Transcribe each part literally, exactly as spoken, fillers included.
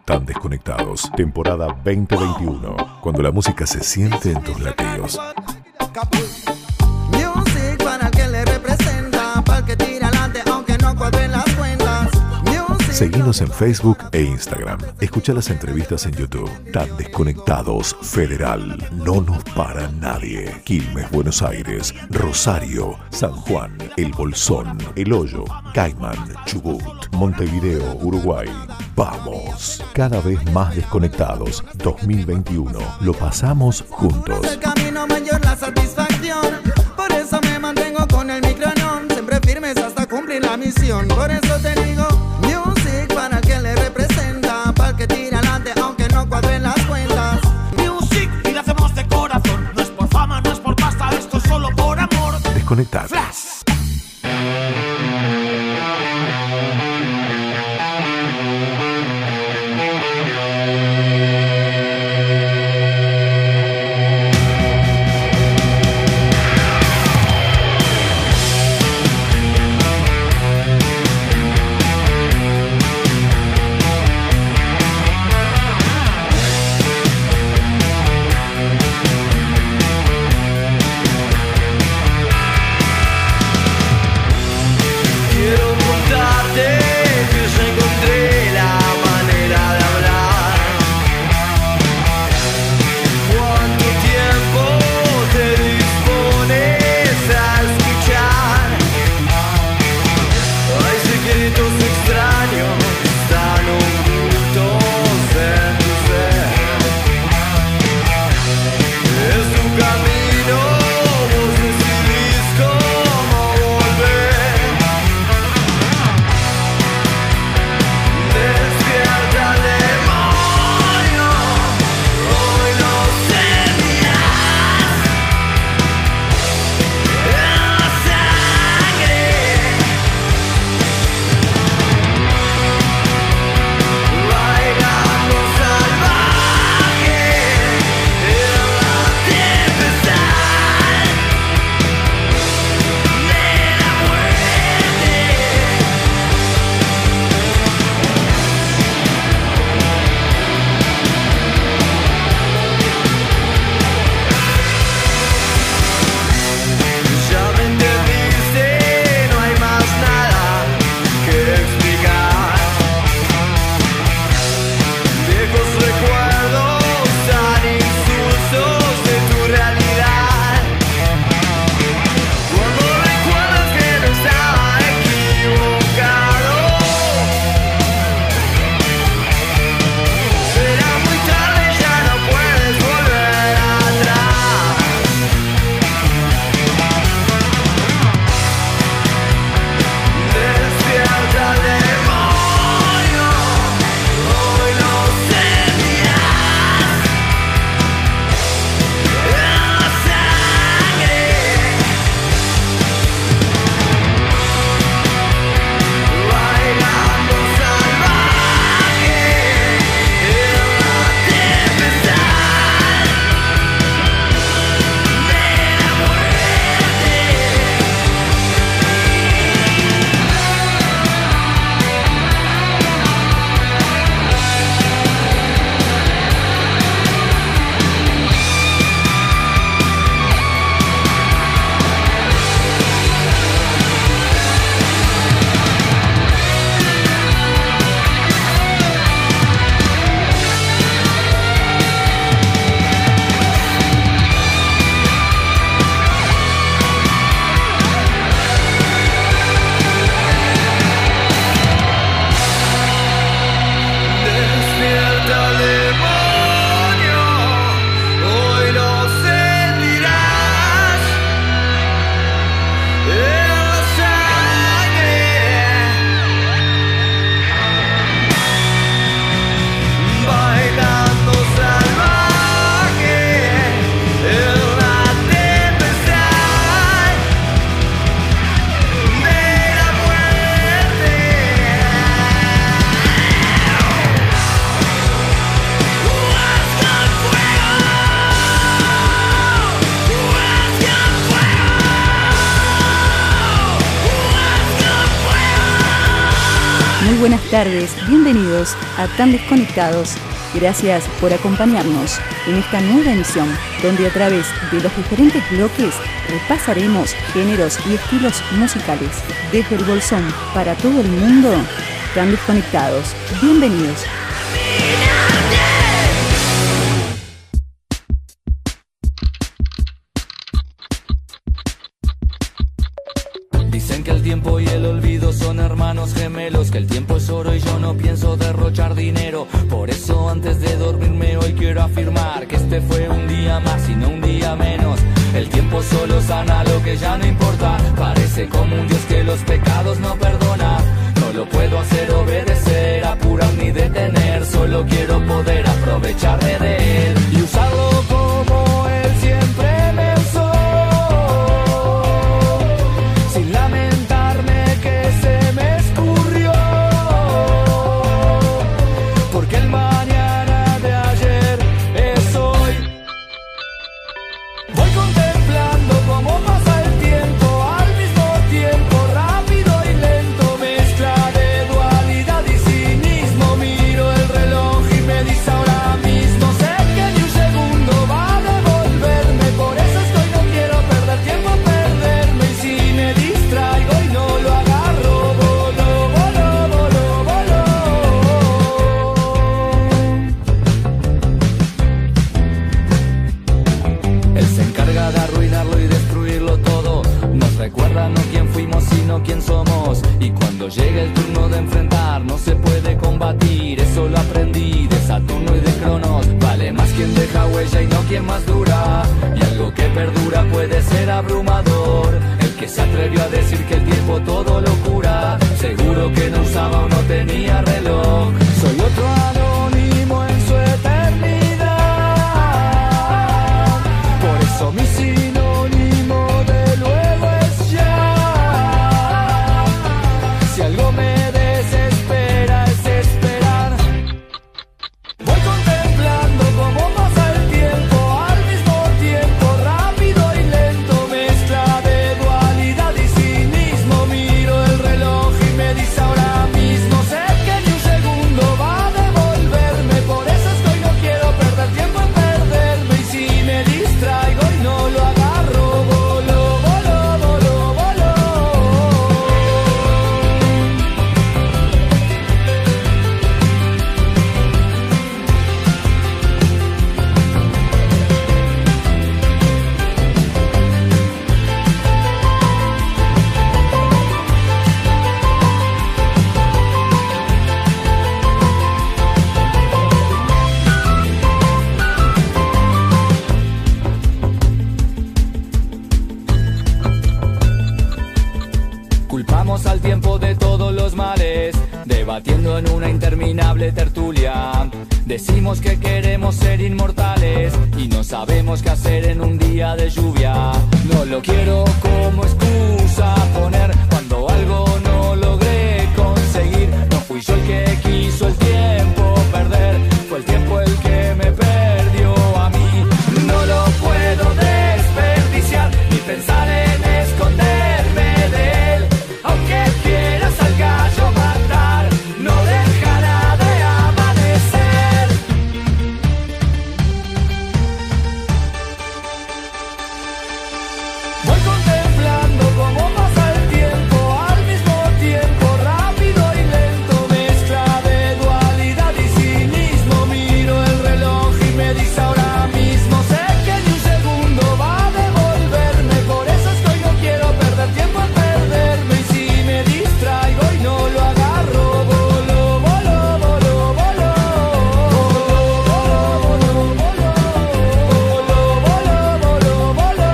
Tan Desconectados, temporada veinte veintiuno, cuando la música se siente en tus latidos. Music para el que le representa, para el que tira adelante aunque no cuadren las cuentas. Music. Seguinos en Facebook e Instagram. Escucha las entrevistas en YouTube. Tan Desconectados Federal. No nos para nadie. Quilmes, Buenos Aires, Rosario, San Juan, El Bolsón, El Hoyo, Caimán, Chubut, Montevideo, Uruguay. Vamos, cada vez más desconectados. dos mil veintiuno. Lo pasamos juntos. El camino mayor la satisfacción. Por eso me mantengo con el micronón, siempre firmes hasta cumplir la misión. Por eso te digo, music para el que le representa, para el que tira adelante aunque no cuadren las cuentas. Music y lo hacemos de corazón. No es por fama, no es por pasta, esto es solo por amor. Desconectados. Flash. buenas tardes, bienvenidos a Tan Desconectados. Gracias por acompañarnos en esta nueva emisión, donde a través de los diferentes bloques repasaremos géneros y estilos musicales. Desde el Bolsón para todo el mundo, Tan Desconectados. Bienvenidos. Dicen que el tiempo y el olvido son hermanos gemelos, que el tiempo es oro y yo no pienso derrochar dinero. Por eso antes de dormirme hoy quiero afirmar que este fue un día más y no un día menos. El tiempo solo sana lo que ya no importa. Parece como un Dios que los pecados no perdona. No lo puedo hacer obedecer, apurar ni detener. Solo quiero poder aprovecharme de él y usarlo como él siempre me usó. Quién somos, y cuando llega el turno de enfrentar no se puede combatir. Eso lo aprendí de Saturno y de Cronos. Vale más quien deja huella y no quien más dura, y algo que perdura puede ser abrumador. El que se atrevió a decir que el tiempo todo lo cura, seguro que no usaba o no tenía reloj. Soy otro anónimo en su eternidad, por eso mi sinónimo de luego es ya. Si algo me desespera es esperar. Voy contemplando cómo pasa el tiempo, al mismo tiempo rápido y lento, mezcla de dualidad y cinismo. Miro el reloj y me dice ahora mismo, sé que ni un segundo va a devolverme. Por eso estoy, no quiero perder tiempo en perderme, y si me distraigo y no lo agarro, volo, volo, volo, volo. Culpamos al tiempo de todos los males, debatiendo en una interminable tertulia. Decimos que queremos ser inmortales y no sabemos qué hacer en un día de lluvia. No lo quiero como excusa poner cuando algo no logré conseguir. No fui yo el que quiso el tiempo perder, fue el tiempo el que me perdió a mí. No lo puedo desperdiciar ni pensar en esconderme de él. Aunque quieras al gallo matar, no dejará de amanecer. Voy contemplando cómo pasa el tiempo, al mismo tiempo rápido y lento, mezcla de dualidad y cinismo. Miro el reloj y me dice ahora mismo, sé que ni un segundo va a devolverme. Por eso estoy, no quiero perder tiempo en perderme, y si me distraigo y no lo agarro, volo, volo, volo, volo, volo, volo, volo, volo, volo, volo.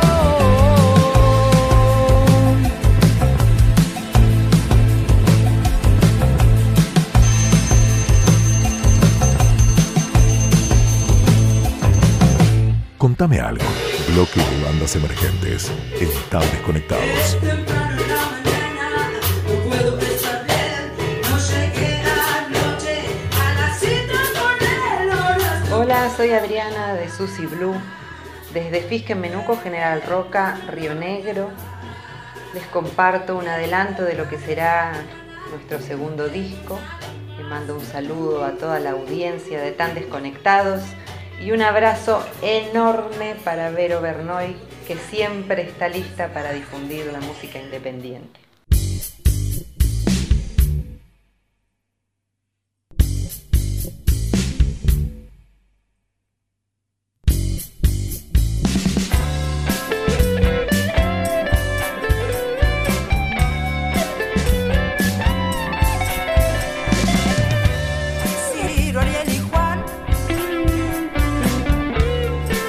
Contame algo. Bloque de bandas emergentes en Tan Desconectados. Temprano en la mañana, no puedo pensar bien, no llegué anoche a la cita con él. Hola, soy Adriana de Susi Blue, desde Fisque Menuco, General Roca, Río Negro. Les comparto un adelanto de lo que será nuestro segundo disco, mando un saludo a toda la audiencia de Tan Desconectados y un abrazo enorme para Vero Bernoy, que siempre está lista para difundir la música independiente.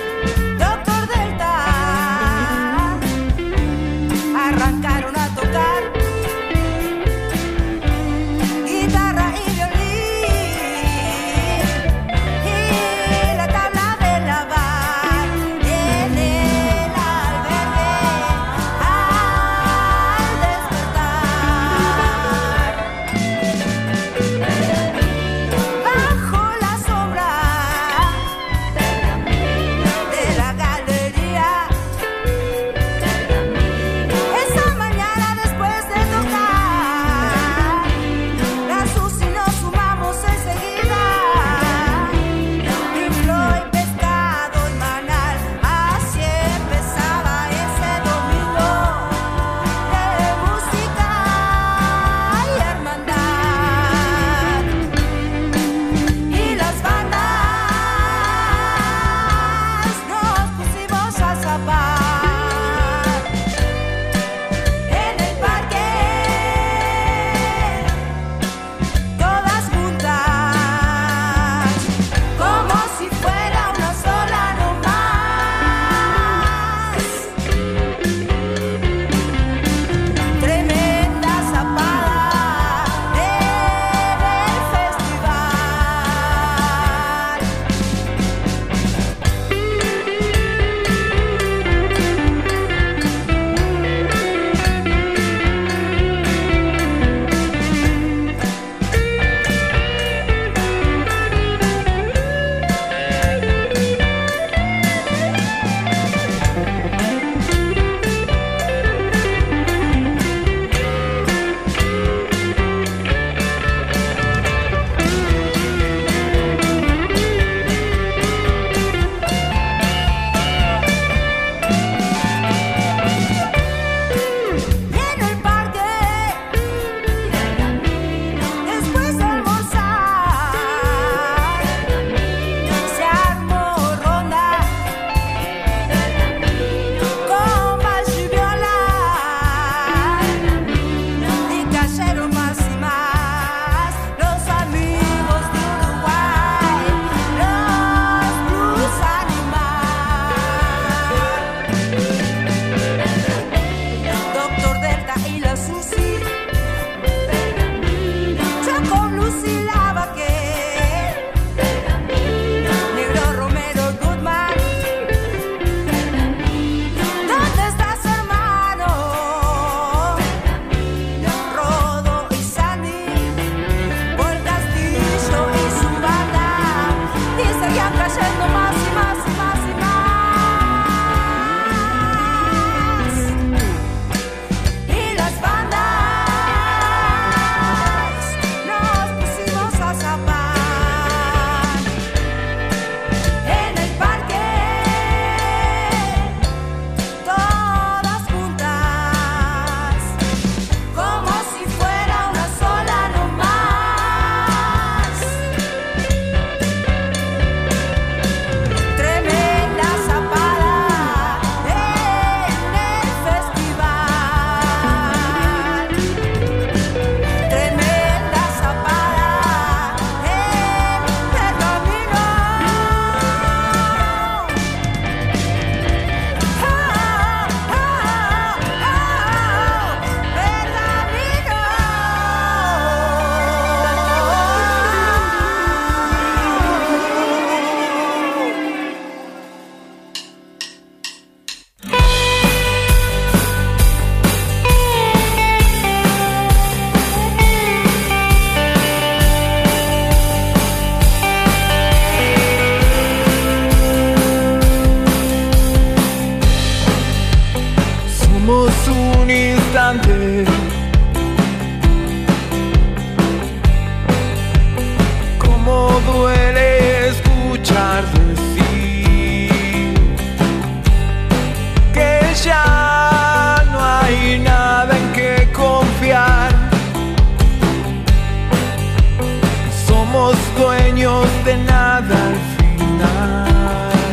Arrancaron a tocar somos dueños de nada al final.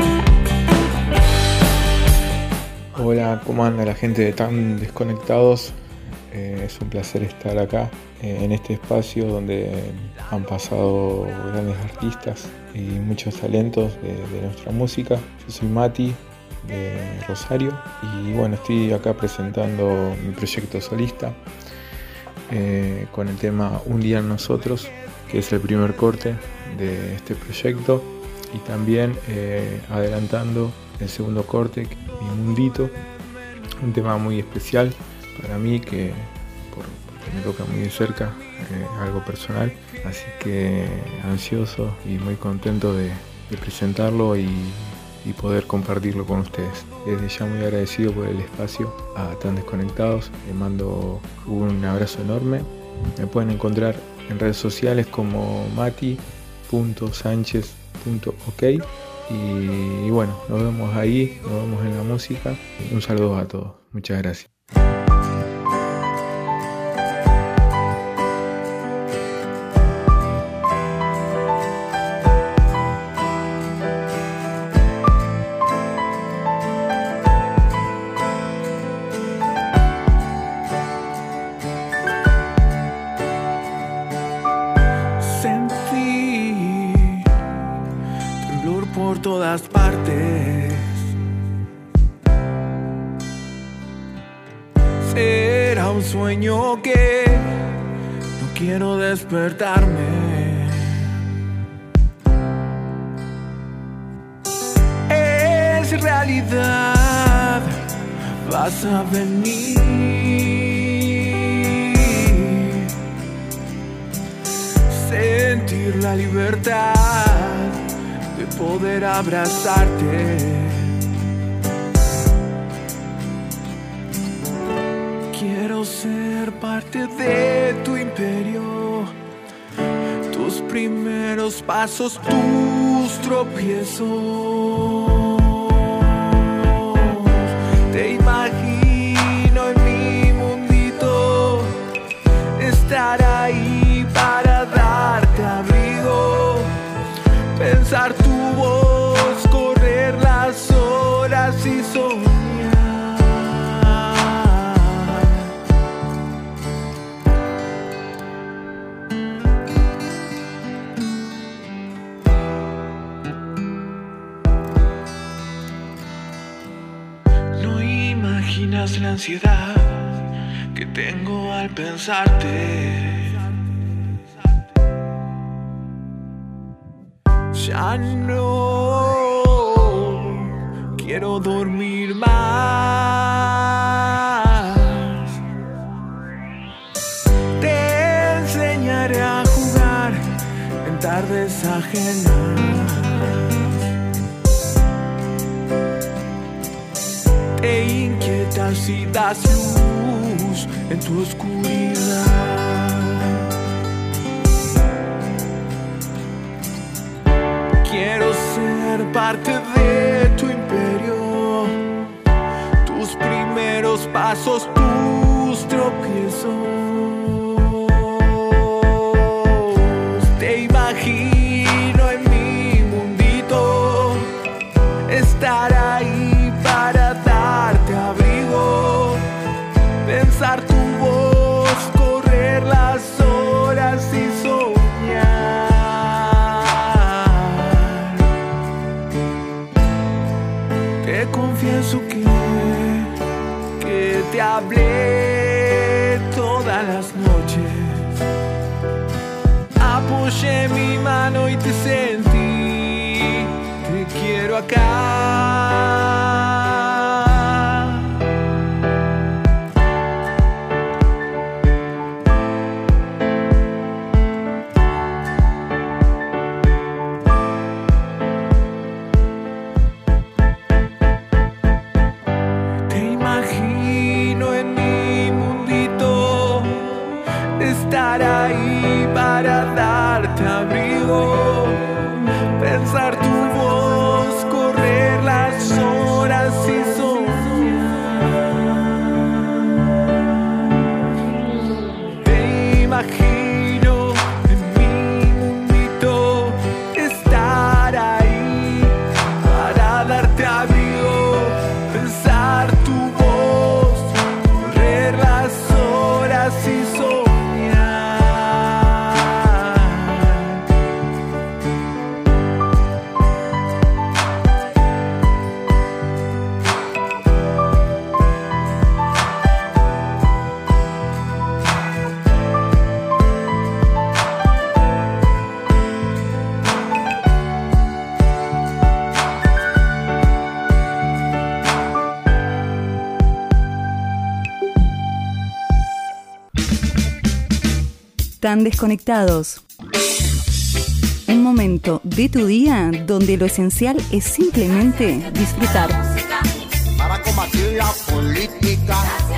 Hola, ¿cómo anda la gente de Tan Desconectados? Eh, es un placer estar acá eh, en este espacio donde han pasado grandes artistas y muchos talentos de, de nuestra música. Yo soy Mati, de Rosario, y bueno, estoy acá presentando mi proyecto solista eh, con el tema Un día en nosotros, que es el primer corte de este proyecto, y también eh, adelantando el segundo corte, Mi Mundito, un tema muy especial para mí que por, porque me toca muy de cerca, eh, algo personal, así que ansioso y muy contento de, de presentarlo y, y poder compartirlo con ustedes. Desde ya muy agradecido por el espacio a Tan Desconectados, les mando un abrazo enorme. Me pueden encontrar en redes sociales como mati punto sánchez punto ok y, y bueno, nos vemos ahí, nos vemos en la música. Un saludo a todos, muchas gracias. Por todas partes, será un sueño que no quiero despertarme. Es realidad, vas a venir. Sentir la libertad de poder abrazarte. Quiero ser parte de tu imperio, tus primeros pasos, tus tropiezos. Te imagino en mi mundito, estar ahí para darte abrigo. Pensar tu voz, correr las horas y soñar. No imaginas la ansiedad que tengo al pensarte. Ya no quiero dormir más. Te enseñaré a jugar en tardes ajenas. Te inquietas si das luz en tu oscuridad. Quiero ser parte de tu imperio, tus primeros pasos, tus tropiezos. Te imagino en mi mundito, estar ahí para darte abrigo. Pensar tu voz, correr las horas y soñar. Confieso que, que te hablé todas las noches. Apoyé mi mano y te sentí. Te quiero acá. Estar ahí para darte abrigo, pensar tu voz, correr las horas y soñar. Te imagino en mi mundito, Tan Desconectados. Un momento de tu día donde lo esencial es simplemente disfrutar. Para combatir la política.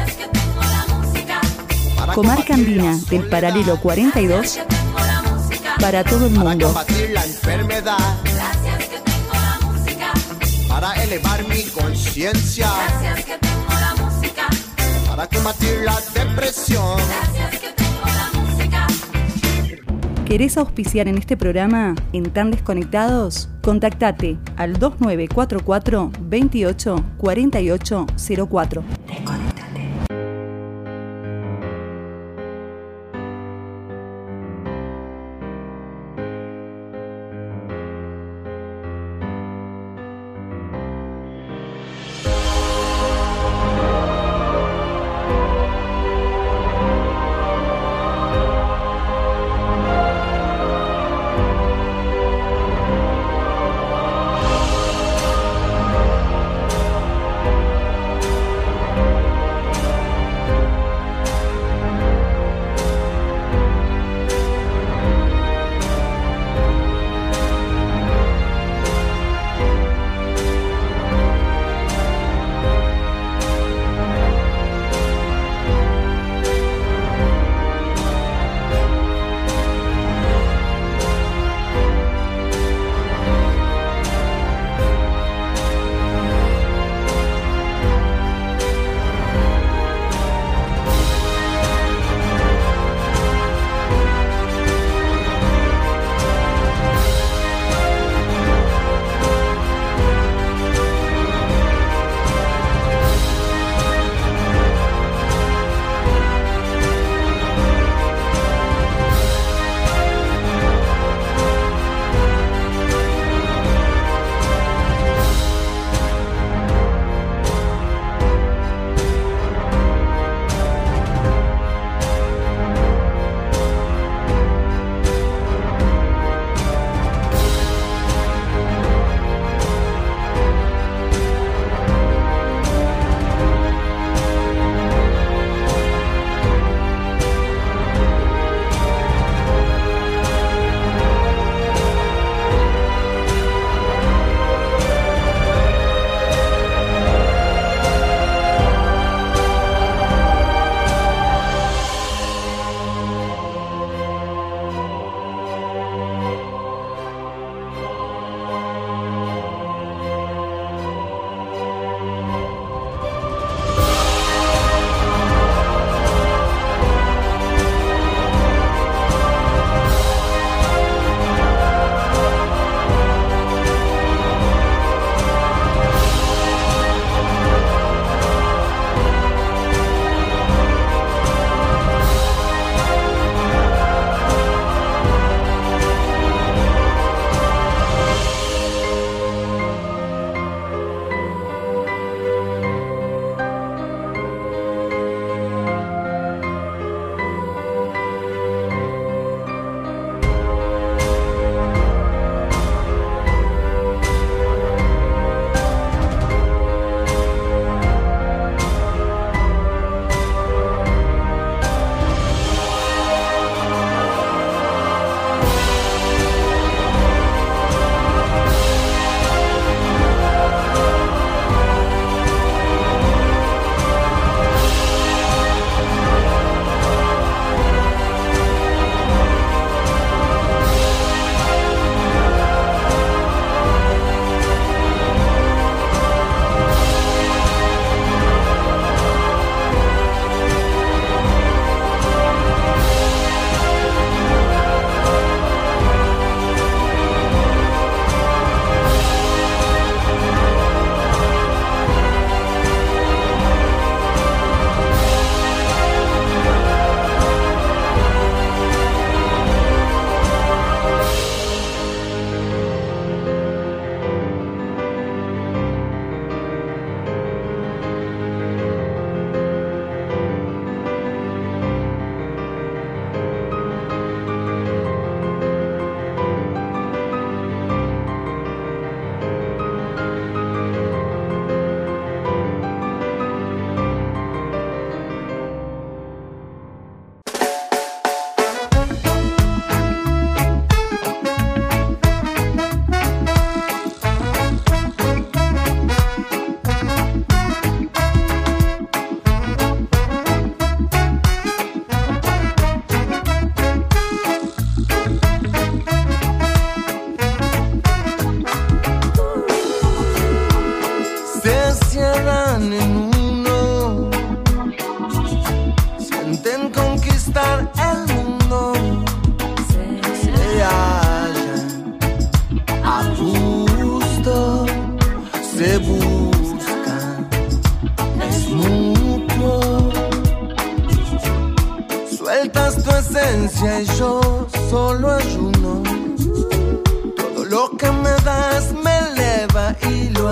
Comarca Andina del Paralelo cuarenta y dos para todo el mundo. Para combatir la enfermedad. Gracias que tengo la música. Para elevar mi conciencia. Gracias que tengo la música. Para combatir la depresión. Gracias que tengo la música. ¿Querés auspiciar en este programa en Tan Desconectados? Contactate al dos nueve cuatro cuatro, veintiocho, cuarenta y ocho cero cuatro. Desconectate.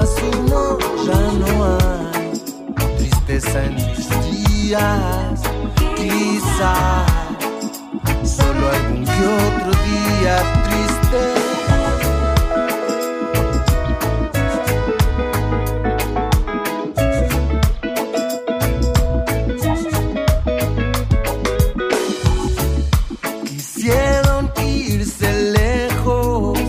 más uno, ya no hay tristeza en mis días. Quizás solo algún que otro día triste. Quisieron irse lejos,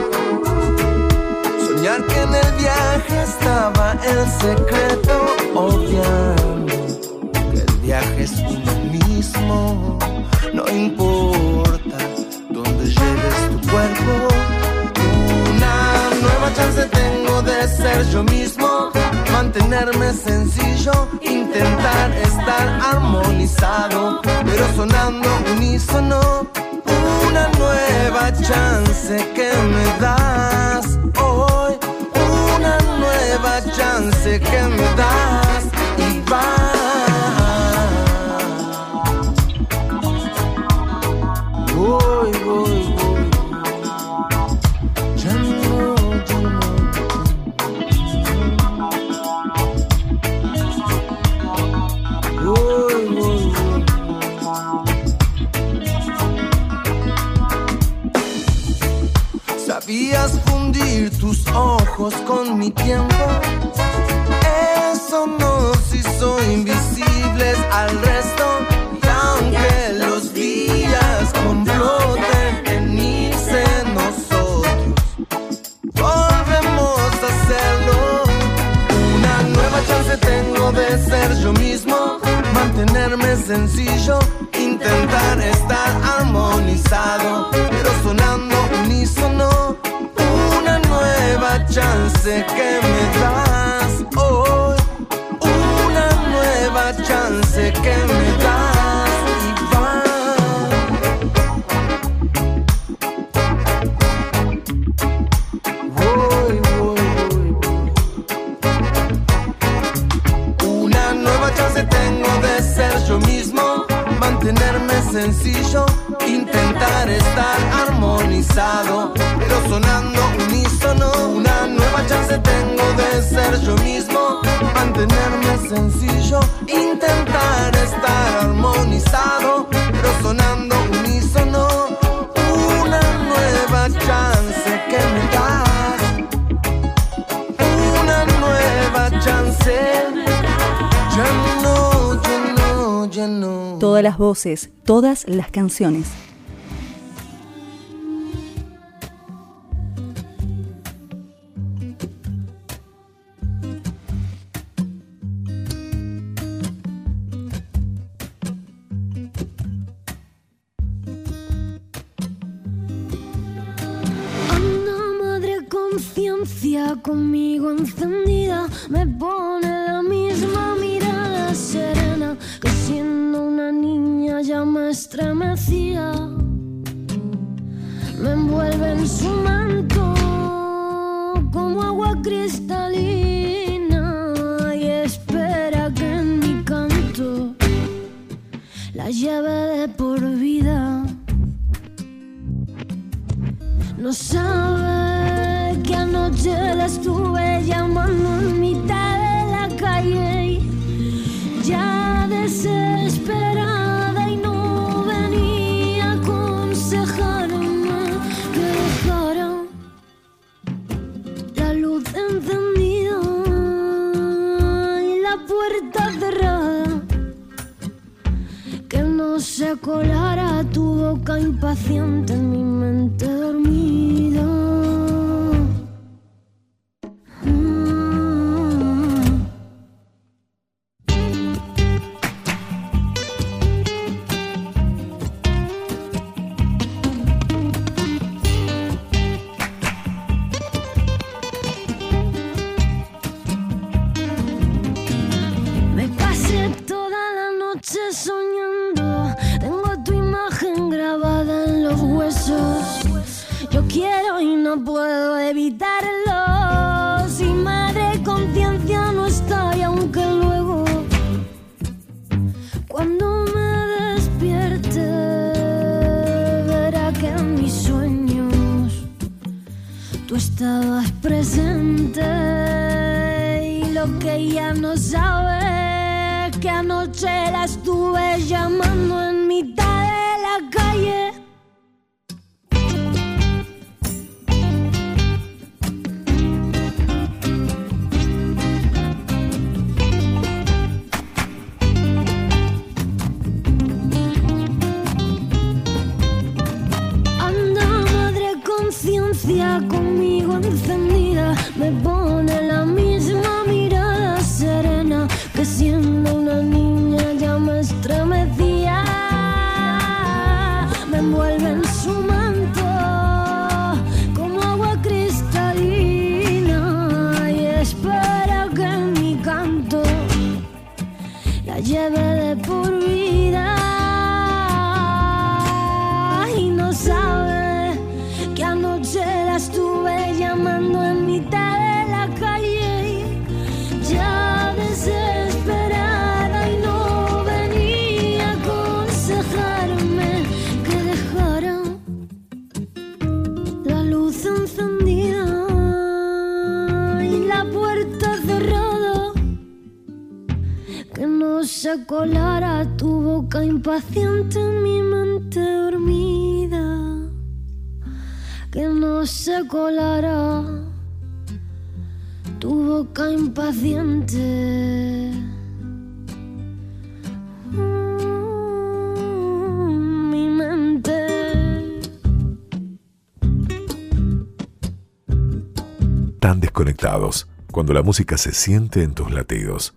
soñar que en el viaje estaba el secreto, obviando que el viaje es uno mismo. No importa dónde lleves tu cuerpo, una nueva chance tengo de ser yo mismo, mantenerme sencillo, intentar estar armonizado, pero sonando unísono. Una nueva chance que me das hoy, una nueva chance que me das y va. Voy, voy, voy. Ya no, ya no. Voy, voy, voy. Sabías fundir tus ojos con mi tiempo. Eso nos hizo invisibles al resto. Y aunque los días comploten en irse nosotros, volvemos a hacerlo. Una nueva chance tengo de ser yo mismo, mantenerme sencillo, intentar estar armonizado, pero sonando unísono. Una nueva chance que me das hoy, una nueva chance que me das y va. Voy, voy, voy, voy. Una nueva chance tengo de ser yo mismo, mantenerme sencillo, intentar estar armonizado, pero sonando unísono. Una nueva chance tengo de ser yo mismo, mantenerme sencillo, intentar estar armonizado, pero sonando unísono. Una nueva chance que me das, una nueva chance. Ya no, ya no, ya no. Todas las voces, todas las canciones. Conmigo encendida me pone la misma mirada serena que siendo una niña ya me estremecía. Me envuelve en su manto como agua cristalina y espera que en mi canto la lleve de por vida. No sabe que anoche la estuve llamando en mitad de la calle, ya desesperada, y no venía a aconsejarme que dejara la luz encendida y la puerta cerrada, que no se colara tu boca impaciente en mi mente dormida. Soñando, tengo tu imagen grabada en los huesos. Yo quiero y no puedo evitarlo. Si madre conciencia no está, y aunque luego cuando me despierte verá que en mis sueños tú estabas presente. Y lo que ella no sabe es que anoche la estuve llamando en mitad de la calle. Conmigo encendida, me pone la misma mirada serena que siendo una niña ya me estremecía. Me envuelve en su manto como agua cristalina y espera que mi canto la lleve de por vida. Y no sabe que anoche la estuve llamando en mitad de la calle, ya desesperada, y no venía a aconsejarme que dejara la luz encendida y la puerta cerrada, que no se colara tu boca impaciente en mi mente dormida. Que no se colara tu boca impaciente. Mm, mi mente. Tan desconectados, cuando la música se siente en tus latidos.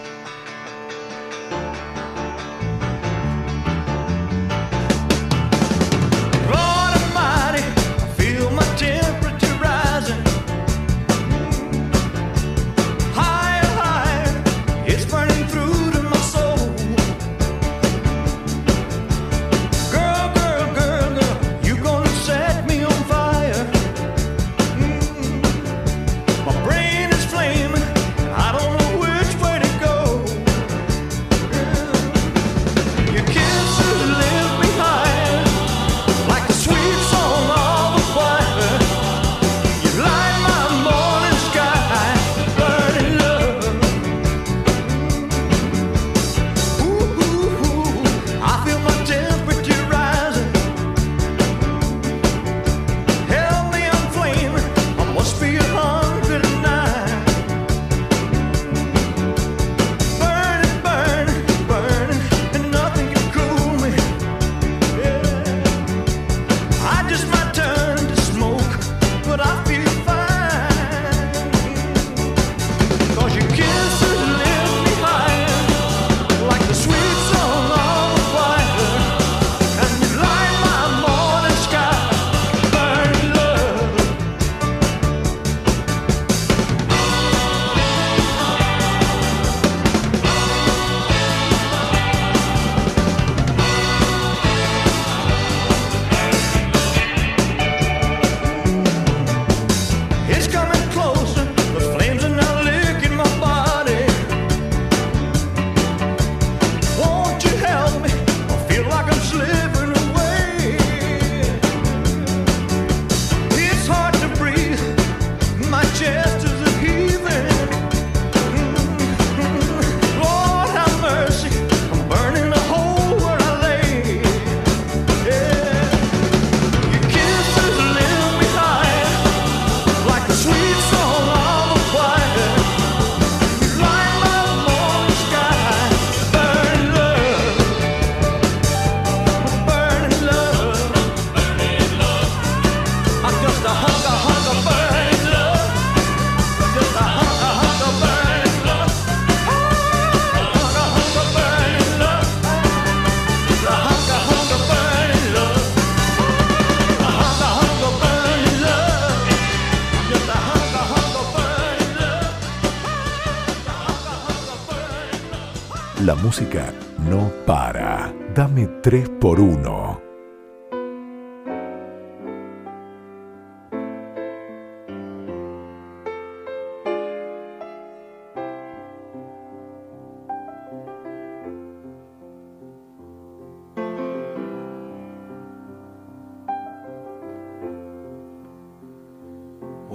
La música no para. Dame tres por uno.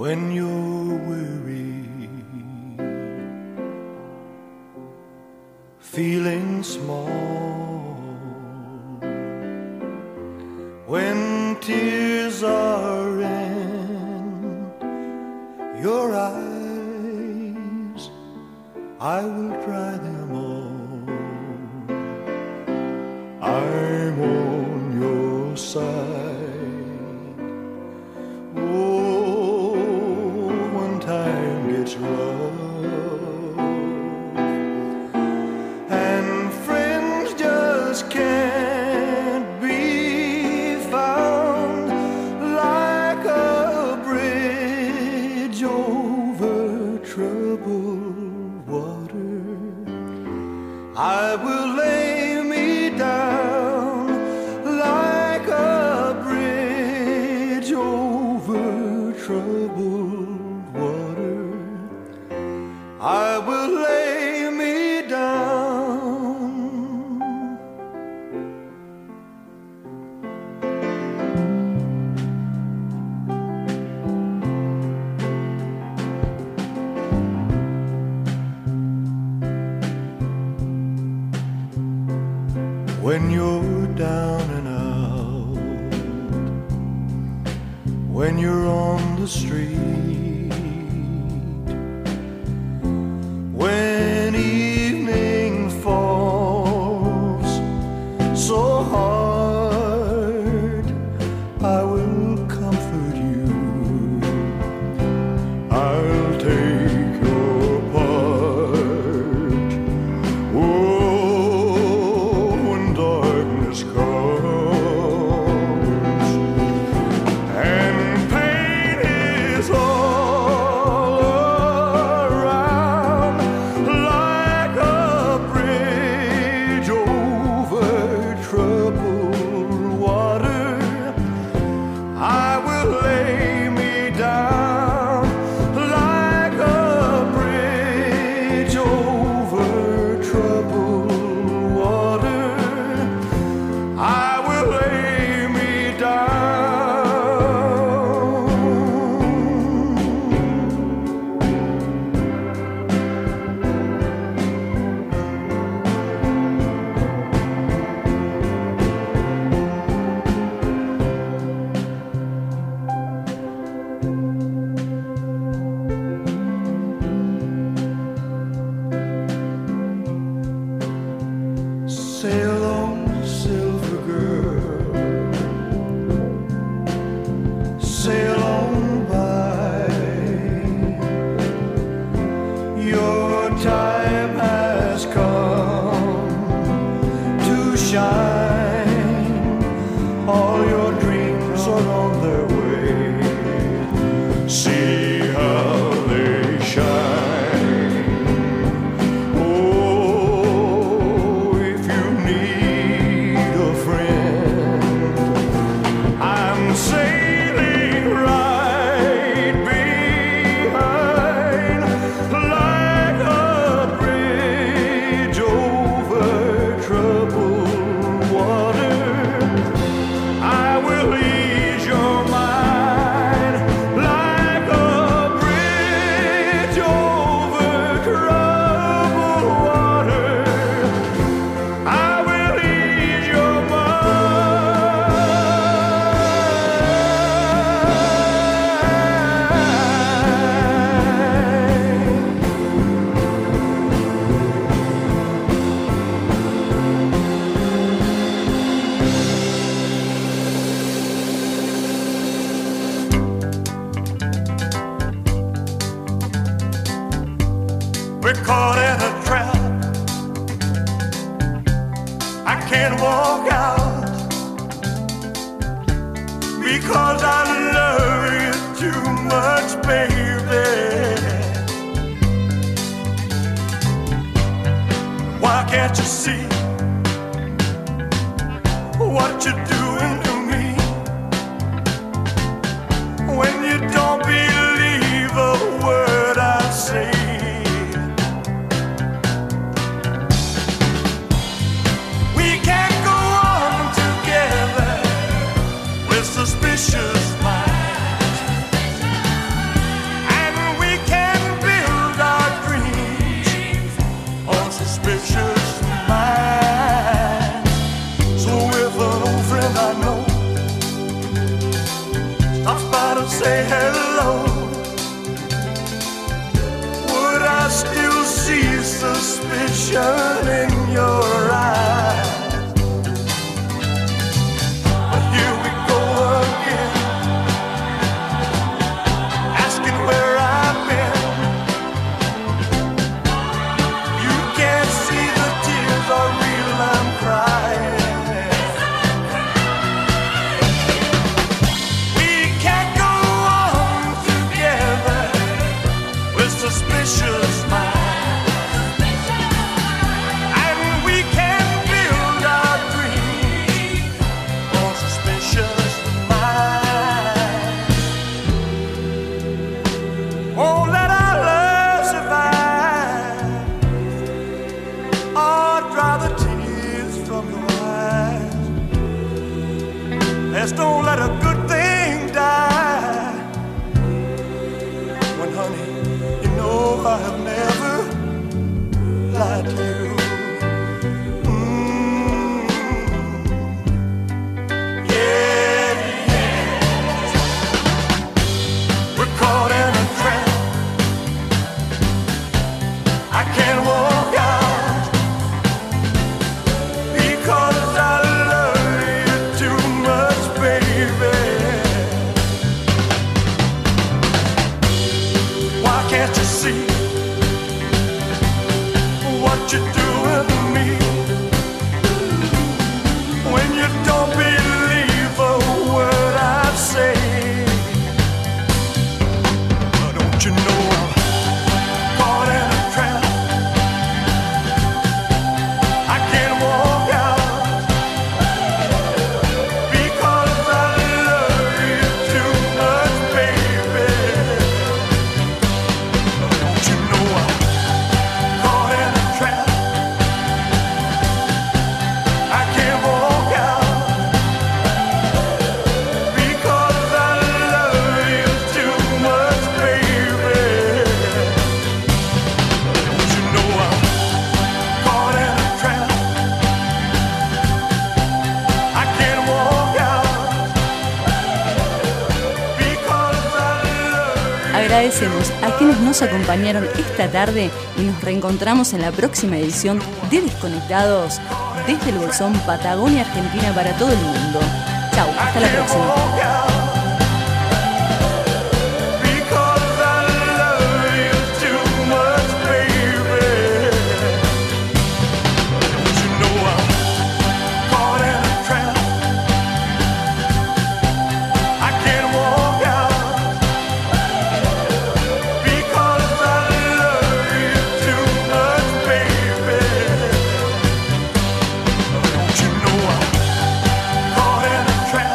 when you're weary, feeling small, when tears are in your eyes, I will dry them all. I'm on your side. Oh, when time gets rough and friends just can't be found, like a bridge over troubled water, I will lay me down like a bridge over troubled water. I will lay me down. When you're down and out, when you're on the street, when evening falls so hard, I will comfort you. I'll take your part. Oh, when darkness comes and pain is all around, like a bridge over troubled water, I will lay me down like a bridge over troubled water. I will lay me down. Sail on, silver girl, sail on by. Your time has come to shine. All your dreams are on their way. See how they shine. Oh, if you need a friend, I'm sailing right behind, like a bridge over troubled water. I will ease your mind, like a bridge over troubled water. I will ease your We're caught in a trap. I can't walk out because I love you too much, baby. Why can't you see what you're doing to me? When you don't believe a word I say, we can't go on together with suspicious know, would I still see suspicion in your eyes? But here we go again, asking where I've been. You can't see the tears are real, I'm crying. Suspicious minds, and we can build our dreams on suspicious minds. Won't let our love survive, or dry the tears from your eyes. Let's don't let a good thing die. When honey, I have never lied to you. Mm. Yeah, yeah. We're caught in a trap. I can't walk out because I love you too much, baby. Why can't you see what you're doing to me? When you don't believe a word I say, don't you know I'm caught in a trap? I can't walk out because I love you too much, baby. Don't you know I'm caught in a trap? I can't walk out because I love you too much, baby. Don't you know I'm caught in a trap? I can't walk out because I love you. Agradecemos a quienes nos acompañaron esta tarde y nos reencontramos en la próxima edición de Desconectados desde el Bolsón, Patagonia, Argentina, para todo el mundo. Chau, hasta la próxima. Because I love you too much, baby. Don't you know I'm caught in a trap? I can't walk out because I love you too much, baby. Don't you know I'm caught in a trap?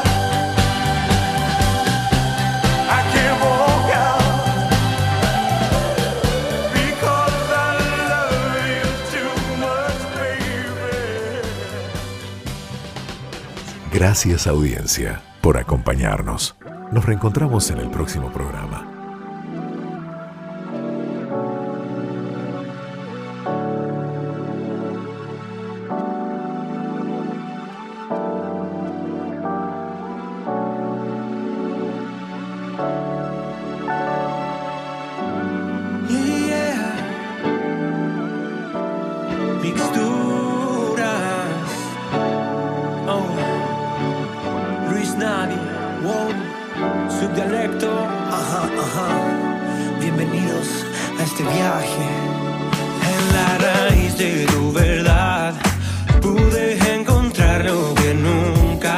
I can't walk out because I love you too much, baby. Gracias, audiencia, por acompañarnos. Nos reencontramos en el próximo programa. Yeah. Mixturas. Oh. Luis Nadi. Wow. Subdialecto. Ajá, ajá. Bienvenidos a este viaje. En la raíz de tu verdad pude encontrar lo que nunca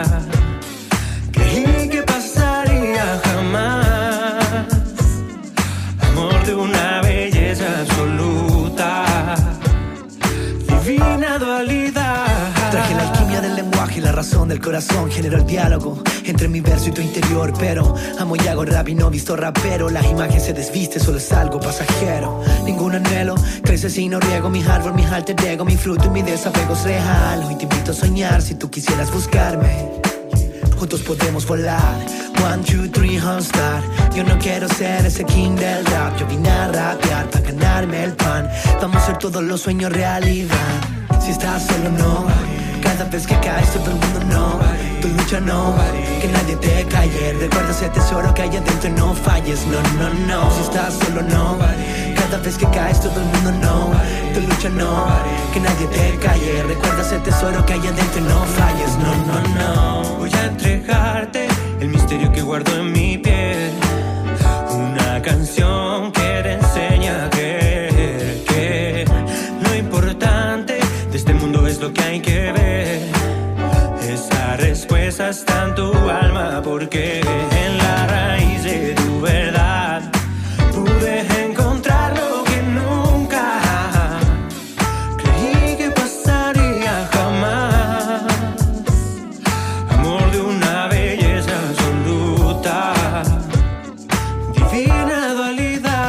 creí que pasaría jamás. Amor de una belleza absoluta, divina dualidad. Traje la alquimia del lenguaje y la razón del corazón. Generó el diálogo entre mi verso y tu interior. Pero amo y hago rap y no visto rapero. La imagen se desviste, solo es algo pasajero. Ningún anhelo crece si no riego. Mi árbol, mi alter ego, mi fruto y mi desapego es real. Hoy te invito a soñar si tú quisieras buscarme. Juntos podemos volar. One, two, three, home start. Yo no quiero ser ese king del rap. Yo vine a rapear para ganarme el pan. Vamos a hacer todos los sueños realidad. Si estás solo no, Cada vez que caes todo el mundo no, tu lucha no, que nadie te calle. Recuerda ese tesoro que hay adentro y no falles. No, no, no, si estás solo no. Cada vez que caes todo el mundo no, tu lucha no, que nadie te calle. Recuerda ese tesoro que hay adentro y no falles. No, no, no. Voy a entregarte el misterio que guardo en mi piel. Una canción que te enseña a creer que lo importante de este mundo es lo que hay que ver. Esa respuesta está en tu alma, porque en la raíz de tu verdad pude encontrar lo que nunca creí que pasaría jamás. Amor de una belleza absoluta, divina dualidad.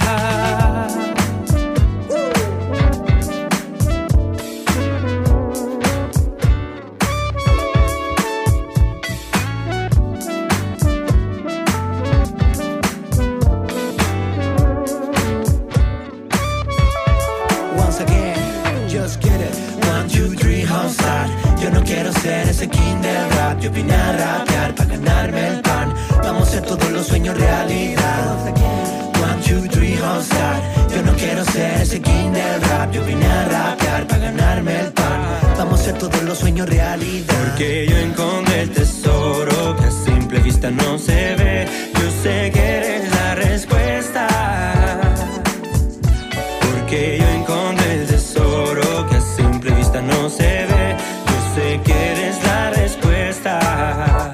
Once again, just get it. One, two, three, outside. Yo no quiero ser ese king del rap. Yo vine a rapear para ganarme el pan. Vamos a hacer todos los sueños realidad. One, two, three, outside. Yo no quiero ser ese king del rap. Yo vine a rapear para ganarme el pan. Vamos a hacer todos los sueños realidad. Porque yo encontré el tesoro que a simple vista no se ve. Yo sé que eres la respuesta. Porque yo encontré el tesoro que a simple vista no se ve. Yo sé que eres la respuesta.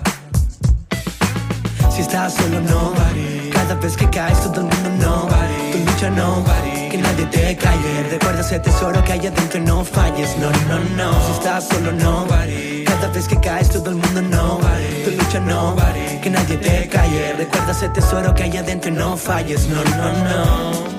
Si estás solo no, cada vez que caes todo el mundo no, tu lucha no, que nadie te calle. Recuerda ese tesoro que hay adentro y no falles. No, no, no, si estás solo no, cada vez que caes todo el mundo no, tu lucha no, que nadie te calle. Recuerda ese tesoro que hay adentro y no falles. No, no, no.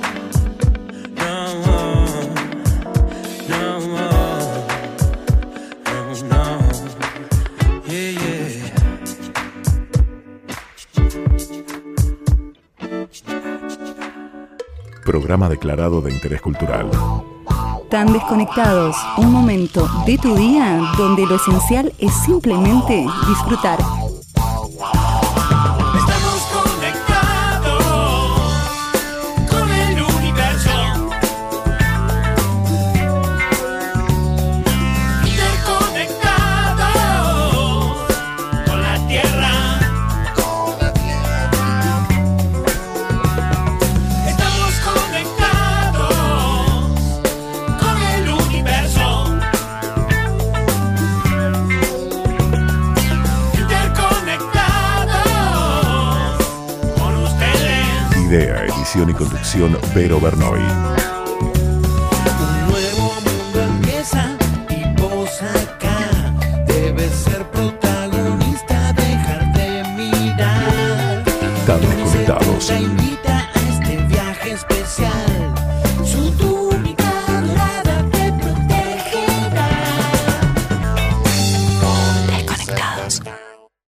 Programa declarado de interés cultural. Tan Desconectados, un momento de tu día donde lo esencial es simplemente disfrutar. Estamos conectados con el universo, interconectados con la tierra. Estamos conectados con el universo, interconectados con ustedes. Idea, edición y conducción Vero Bernoy. Un nuevo mundo empieza y vos acá debes ser protagonista, dejar de mirar. Tan Desconectados. Te invita a este viaje especial.